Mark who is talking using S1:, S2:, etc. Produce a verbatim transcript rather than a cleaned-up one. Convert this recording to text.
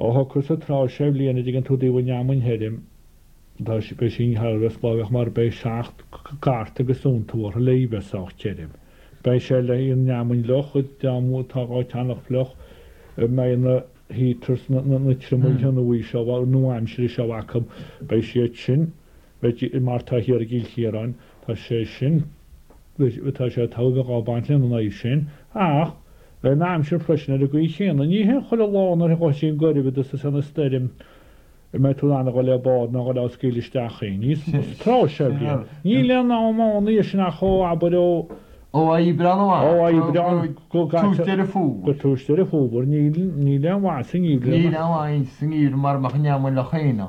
S1: ó chus a trá sé bliana dig an tú díh neamhain herim Tá si be sin heras báh mar bei seach garta gosúntúir lébeach terim. Bei sé le on neamhain loch deamú táá teannach floch mé na hítras na trimú bhí seo bhil nuaimsir seo acham bei sé sin mar tá hir a gíl chéarán tá sé sin tá sé tágaá baint le na sin ach le náimsir freisin a go chéanana ní he chuil lánar a sin goibh is sanna stéirim me tú anna go le bád na go á scílisteachchaí níos trá se blian. Ní le ná máí sin nach cho abó
S2: ó í breá
S1: ó brean go
S2: túiste a fú
S1: go túiste a fúbor ní ní le bhá sin í
S2: ní le sin ír mar mar neamhain le chéine.